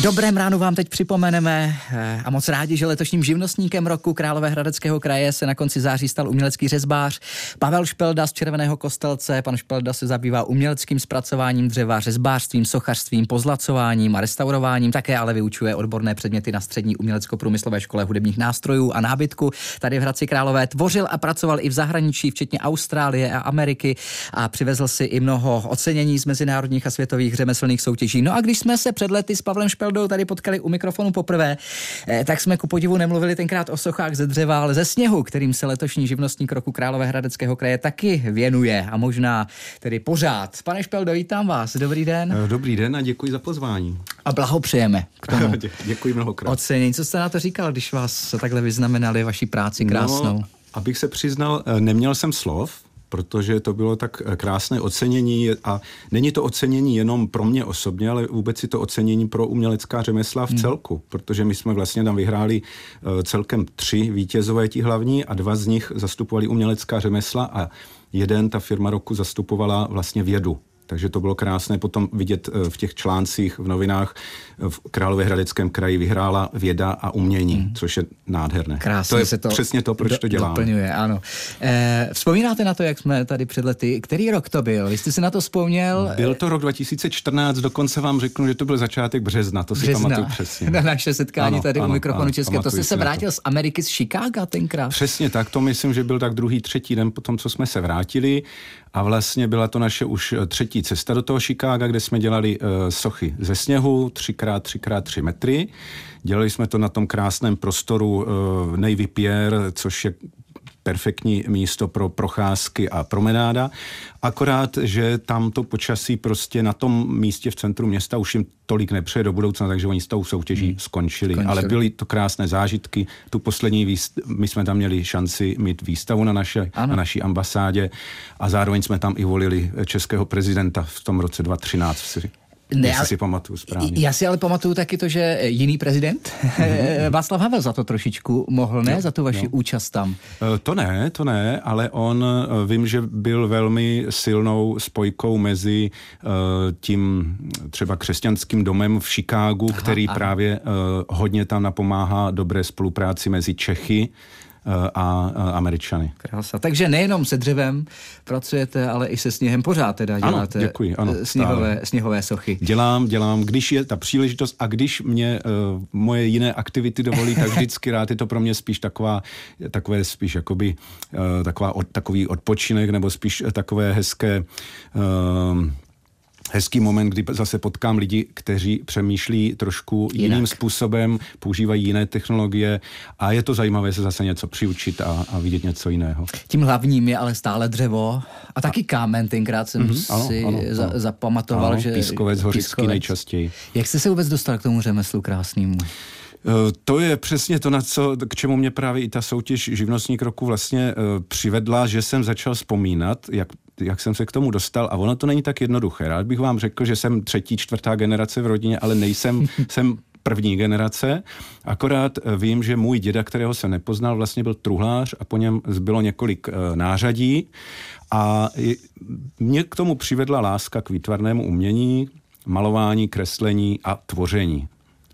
dobrém ránu vám teď připomeneme a moc rádi, že letošním živnostníkem roku Královéhradeckého kraje se na konci září stal umělecký řezbář Pavel Špelda z Červeného Kostelce. Pan Špelda se zabývá uměleckým zpracováním dřeva, řezbářstvím, sochařstvím, pozlacováním a restaurováním, také ale vyučuje odborné předměty na střední umělecko-průmyslové škole hudebních nástrojů a nábytku. Tady v Hradci Králové tvořil a pracoval i v zahraničí, včetně Austrálie a Ameriky, a přivezl si i mnoho ocenění z mezinárodních a světových řemeslných soutěží. No a když jsme se před lety s Pavlem Špeldou tady potkali u mikrofonu poprvé, tak jsme ku podivu nemluvili tenkrát o sochách ze dřeva, ale ze sněhu, kterým se letošní živnostník roku Královéhradeckého kraje taky věnuje a možná tedy pořád. Pane Špeldo, vítám vás. Dobrý den. Dobrý den a děkuji za pozvání. A blahopřejeme k tomu. Děkuji mnohokrát. Ocenění. Co jste na to říkal, když vás takhle vyznamenali vaší práci krásnou? No, abych se přiznal, neměl jsem slov, protože to bylo tak krásné ocenění a není to ocenění jenom pro mě osobně, ale vůbec je to ocenění pro umělecká řemesla v celku, protože my jsme vlastně tam vyhráli celkem 3 vítězové ti hlavní a 2 z nich zastupovali umělecká řemesla a ta firma roku zastupovala vlastně vědu. Takže to bylo krásné potom vidět v těch článcích v novinách. V Královéhradeckém kraji vyhrála věda a umění, což je nádherné. Krásně to je se to přesně to, proč to děláme. Doplňuje, ano. Vzpomínáte na to, jak jsme tady před lety? Který rok to byl? Vy jste si na to vzpomněl? Byl to rok 2014, dokonce vám řeknu, že to byl začátek března, to si pamatuju přesně. Na naše setkání tady u mikrofonu Českého. To jste se vrátil z Ameriky, z Chicaga tenkrát? Přesně tak, to myslím, že byl tak 2., 3. den potom, co jsme se vrátili. A vlastně byla to naše už 3. cesta do toho Chicaga, kde jsme dělali sochy ze sněhu 3x3x3 metry. Dělali jsme to na tom krásném prostoru Navy Pier, což je perfektní místo pro procházky a promenáda. Akorát, že tam to počasí prostě na tom místě v centru města už jim tolik nepřeje do budoucna, takže oni s tou soutěží skončili. Ale byly to krásné zážitky. Tu poslední my jsme tam měli šanci mít výstavu na naší ambasádě a zároveň jsme tam i volili českého prezidenta v tom roce 2013. Jestli si pamatuju správně. Já si ale pamatuju taky to, že jiný prezident, Václav Havel, za to trošičku mohl, ne? Za tu vaši účast tam. To ne, ale on, vím, že byl velmi silnou spojkou mezi tím třeba křesťanským domem v Chicagu, který právě hodně tam napomáhá dobré spolupráci mezi Čechy a Američany. Krása. Takže nejenom se dřevem pracujete, ale i se sněhem pořád teda děláte. Ano, děkuji, ano, sněhové sochy. Dělám, když je ta příležitost a když mě moje jiné aktivity dovolí, tak vždycky rád je to pro mě spíš takové spíš jakoby takový odpočinek nebo spíš takové hezký moment, kdy zase potkám lidi, kteří přemýšlí trošku jiným způsobem, používají jiné technologie a je to zajímavé se zase něco přiučit a vidět něco jiného. Tím hlavním je ale stále dřevo a taky kámen. Tenkrát jsem zapamatoval, že pískovec, hořický nejčastěji. Jak jste se vůbec dostal k tomu řemeslu krásnému? To je přesně to, k čemu mě právě i ta soutěž Živnostník roku vlastně přivedla, že jsem začal vzpomínat, jak jsem se k tomu dostal a ono to není tak jednoduché. Rád bych vám řekl, že jsem 3., 4. generace v rodině, ale jsem první generace. Akorát vím, že můj děda, kterého jsem nepoznal, vlastně byl truhlář a po něm zbylo několik nářadí a mě k tomu přivedla láska k výtvarnému umění, malování, kreslení a tvoření.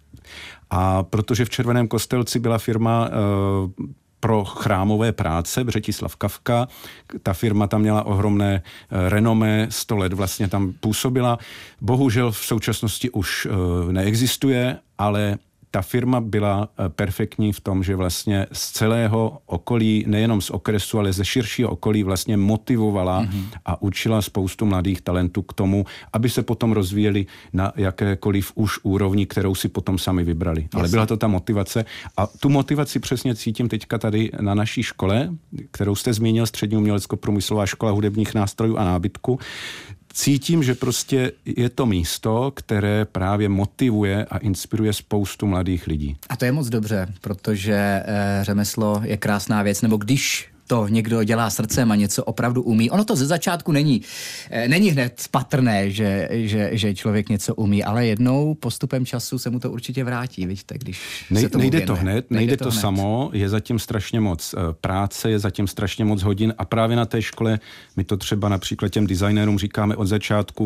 A protože v Červeném Kostelci byla firma pro chrámové práce, Břetislav Kafka, ta firma tam měla ohromné renomé, 100 let vlastně tam působila. Bohužel v současnosti už neexistuje, ale ta firma byla perfektní v tom, že vlastně z celého okolí, nejenom z okresu, ale ze širšího okolí vlastně motivovala a učila spoustu mladých talentů k tomu, aby se potom rozvíjeli na jakékoliv už úrovni, kterou si potom sami vybrali. Jasně. Ale byla to ta motivace a tu motivaci přesně cítím teďka tady na naší škole, kterou jste zmínil, Střední umělecko-průmyslová škola hudebních nástrojů a nábytku. Cítím, že prostě je to místo, které právě motivuje a inspiruje spoustu mladých lidí. A to je moc dobře, protože řemeslo je krásná věc, nebo když to někdo dělá srdcem a něco opravdu umí. Ono to ze začátku není hned patrné, že člověk něco umí, ale jednou postupem času se mu to určitě vrátí, vidíte, když se tomu nejde věnuje. to hned, nejde to samo, je zatím strašně moc práce, je zatím strašně moc hodin a právě na té škole my to třeba například těm designérům říkáme od začátku,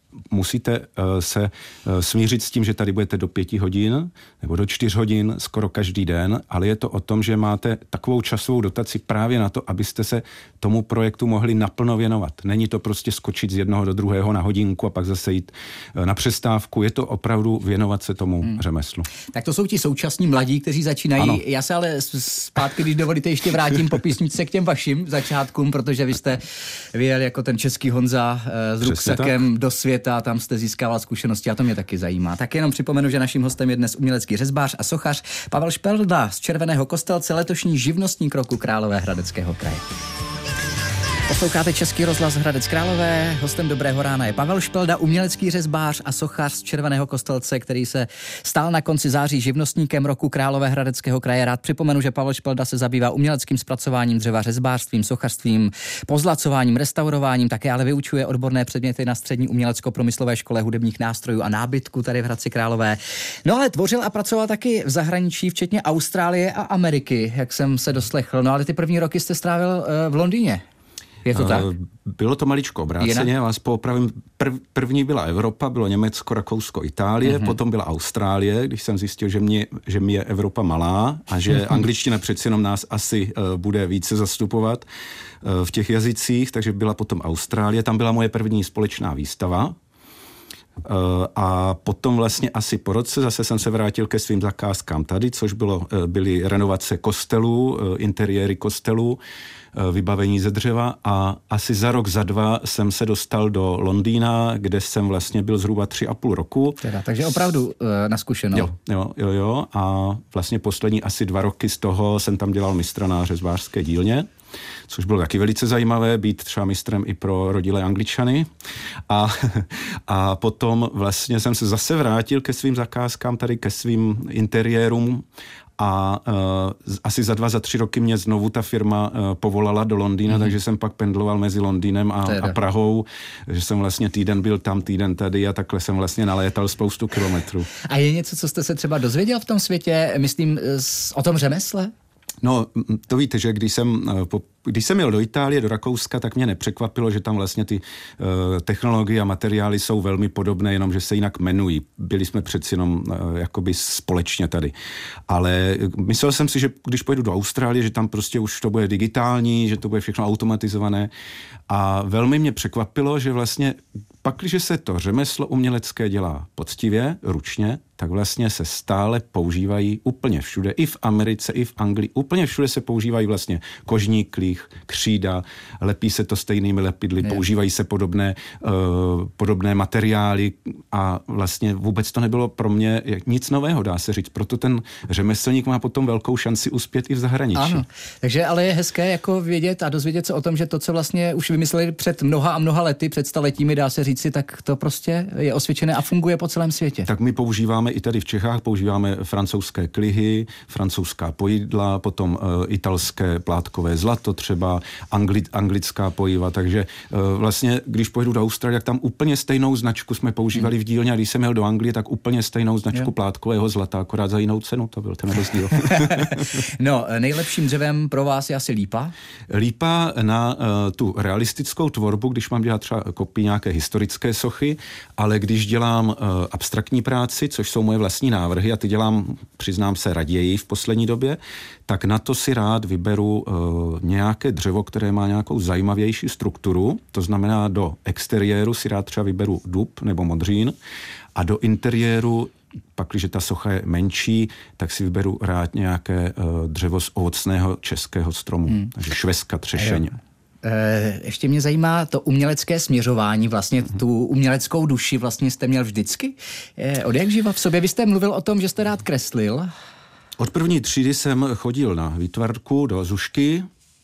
musíte se smířit s tím, že tady budete do 5 hodin nebo do 4 hodin skoro každý den, ale je to o tom, že máte takovou časovou dotaci právě na to, abyste se tomu projektu mohli naplno věnovat. Není to prostě skočit z jednoho do druhého na hodinku a pak zase jít na přestávku. Je to opravdu věnovat se tomu řemeslu. Tak to jsou ti současní mladí, kteří začínají. Ano. Já se ale zpátky, když dovolíte, ještě vrátím po písničce k těm vašim začátkům, protože vy jste vyjel jako ten český Honza s ruksakem do světa, tam jste získával zkušenosti a to mě taky zajímá. Tak jenom připomenu, že naším hostem je dnes umělecký řezbář a sochař Pavel Špelda z Červeného Kostelce, letošní živnostník roku Královéhradeckého kraje. Posloucháte Český rozhlas Hradec Králové. Hostem Dobrého rána je Pavel Špelda, umělecký řezbář a sochař z Červeného Kostelce, který se stal na konci září živnostníkem roku Královéhradeckého kraje. Rád připomenu, že Pavel Špelda se zabývá uměleckým zpracováním dřeva, řezbářstvím, sochařstvím, pozlacováním, restaurováním, také ale vyučuje odborné předměty na střední umělecko-průmyslové škole hudebních nástrojů a nábytku tady v Hradci Králové. No ale tvořil a pracoval taky v zahraničí, včetně Austrálie a Ameriky, jak jsem se doslechl. No ale ty první roky jste strávil v Londýně. Je to tak? Bylo to maličko obráceně, vás poopravím. První byla Evropa, bylo Německo, Rakousko, Itálie, potom byla Austrálie, když jsem zjistil, že mi je Evropa malá a že angličtina přeci jenom nás asi bude více zastupovat v těch jazycích, takže byla potom Austrálie, tam byla moje první společná výstava. A potom vlastně asi po roce zase jsem se vrátil ke svým zakázkám tady, což byly renovace kostelů, interiéry kostelů, vybavení ze dřeva a asi za rok, za 2 jsem se dostal do Londýna, kde jsem vlastně byl zhruba 3,5 roku. Takže opravdu na zkušenou. Jo. A vlastně poslední asi 2 roky z toho jsem tam dělal mistra na řezbářské dílně, což bylo taky velice zajímavé, být třeba mistrem i pro rodilé Angličany. A potom vlastně jsem se zase vrátil ke svým zakázkám, tady ke svým interiérům a asi za 2, za 3 roky mě znovu ta firma povolala do Londýna, takže jsem pak pendloval mezi Londýnem a Prahou, že jsem vlastně týden byl tam, týden tady a takhle jsem vlastně nalétal spoustu kilometrů. A je něco, co jste se třeba dozvěděl v tom světě, myslím, o tom řemesle? No, to víte, že když jsem jel do Itálie, do Rakouska, tak mě nepřekvapilo, že tam vlastně ty technologie a materiály jsou velmi podobné, jenom že se jinak jmenují. Byli jsme přeci jenom jakoby společně tady. Ale myslel jsem si, že když pojedu do Austrálie, že tam prostě už to bude digitální, že to bude všechno automatizované. A velmi mě překvapilo, že vlastně pakliže se to řemeslo umělecké dělá poctivě, ručně, tak vlastně se stále používají úplně všude, i v Americe, i v Anglii, úplně všude se používají vlastně kožní klích, křída, lepí se to stejnými lepidly, používají se podobné materiály a vlastně vůbec to nebylo pro mě nic nového, dá se říct. Proto ten řemeslník má potom velkou šanci uspět i v zahraničí. Ano, takže ale je hezké jako vědět a dozvědět se o tom, že to, co vlastně už vymysleli před mnoha a mnoha lety, před staletími, dá se říci, tak to prostě je osvědčené a funguje po celém světě. Tak my používáme i tady v Čechách, používáme francouzské klihy, francouzská pojidla, potom italské plátkové zlato, třeba anglická pojiva, takže vlastně, když pojedu do Austrálie, tak tam úplně stejnou značku jsme používali v dílně a když jsem jel do Anglie, tak úplně stejnou značku plátkového zlata, akorát za jinou cenu, to byl ten rozdíl. No, nejlepším dřevem pro vás je asi lípa? Lípa na tu realistickou tvorbu, když mám dělat třeba kopii nějaké historické sochy, ale když dělám abstraktní práci, což jsou moje vlastní návrhy a ty dělám, přiznám se, raději v poslední době, tak na to si rád vyberu nějaké dřevo, které má nějakou zajímavější strukturu, to znamená do exteriéru si rád třeba vyberu dub nebo modřín a do interiéru, pak, když ta socha je menší, tak si vyberu rád nějaké dřevo z ovocného českého stromu, takže švestka, třešeň. Ještě mě zajímá to umělecké směřování, vlastně tu uměleckou duši vlastně jste měl vždycky. Od jak živa v sobě? Vy jste mluvil o tom, že jste rád kreslil. Od první třídy jsem chodil na výtvarku do Zušky,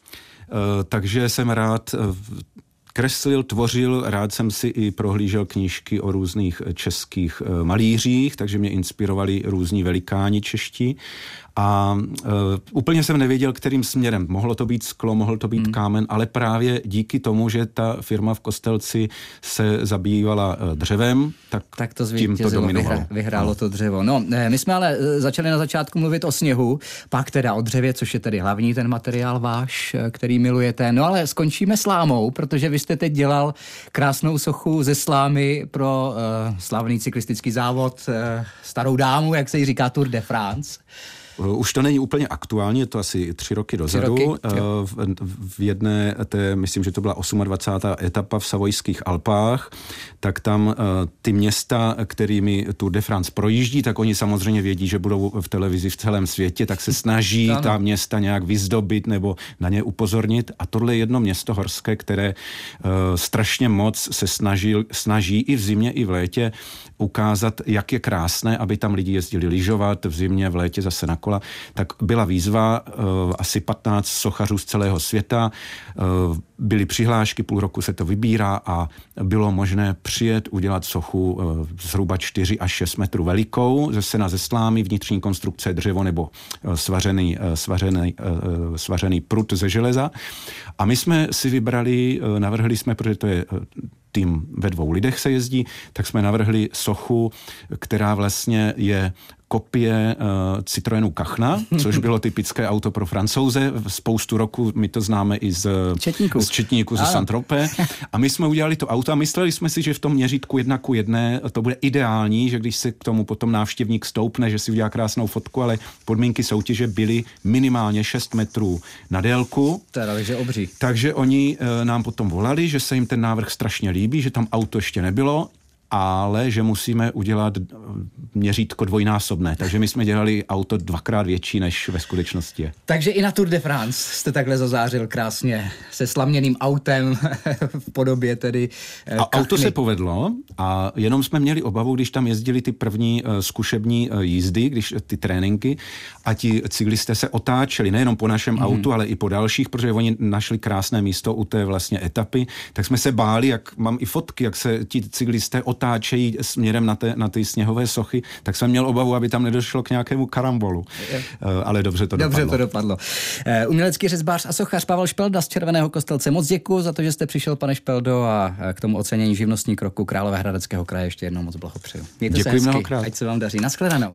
takže jsem rád kreslil, tvořil, rád jsem si i prohlížel knížky o různých českých malířích, takže mě inspirovali různí velikáni čeští. A úplně jsem nevěděl, kterým směrem. Mohlo to být sklo, mohl to být kámen, ale právě díky tomu, že ta firma v Kostelci se zabývala dřevem, tak to tím to dominovalo. Vyhrálo to dřevo. No, my jsme ale začali na začátku mluvit o sněhu, pak teda o dřevě, což je tedy hlavní ten materiál váš, který milujete. No ale skončíme slámou, protože vy jste teď dělal krásnou sochu ze slámy pro slavný cyklistický závod Starou dámu, jak se jí říká Tour de France. Už to není úplně aktuální, je to asi 3 roky dozadu. V jedné, myslím, že to byla 28. etapa v Savojských Alpách, tak tam ty města, kterými Tour de France projíždí, tak oni samozřejmě vědí, že budou v televizi v celém světě, tak se snaží ta města nějak vyzdobit nebo na ně upozornit. A tohle je jedno město horské, které strašně moc se snaží i v zimě, i v létě ukázat, jak je krásné, aby tam lidi jezdili lyžovat, v zimě, v létě zase na kola. Tak byla výzva, asi 15 sochařů z celého světa, byly přihlášky, půl roku se to vybírá a bylo možné přijet, udělat sochu zhruba 4 až 6 metrů velikou, ze sena ze slámy, vnitřní konstrukce dřevo nebo svařený prut ze železa. A my jsme si vybrali, navrhli jsme, protože to je tým ve 2 lidech se jezdí, tak jsme navrhli sochu, která vlastně je kopie Citroenu Kachna, což bylo typické auto pro Francouze. Spoustu roku my to známe i z Četníku, ze Saint-Tropez. A my jsme udělali to auto a mysleli jsme si, že v tom měřítku 1:1 to bude ideální, že když se k tomu potom návštěvník stoupne, že si udělá krásnou fotku, ale podmínky soutěže byly minimálně 6 metrů na délku. Takže obří. Takže oni nám potom volali, že se jim ten návrh strašně líbí, že tam auto ještě nebylo, ale že musíme udělat měřítko dvojnásobné. Takže my jsme dělali auto 2krát větší, než ve skutečnosti je. Takže i na Tour de France jste takhle zazářil krásně se slaměným autem v podobě tedy A auto se povedlo a jenom jsme měli obavu, když tam jezdili ty první zkušební jízdy, když ty tréninky a ti cyklisté se otáčeli nejenom po našem autu, ale i po dalších, protože oni našli krásné místo u té vlastně etapy, tak jsme se báli, jak mám i fotky, jak se ti cyklisté otáčejí směrem na ty sněhové sochy, tak jsem měl obavu, aby tam nedošlo k nějakému karambolu. Ale dobře to dopadlo. Umělecký řezbář a sochař Pavel Špelda z Červeného Kostelce. Moc děkuji za to, že jste přišel, pane Špeldo, a k tomu ocenění živnostník roku Královéhradeckého kraje ještě jednou moc blahopřeju. Mějte se hezky, ať se vám daří. Naschledanou.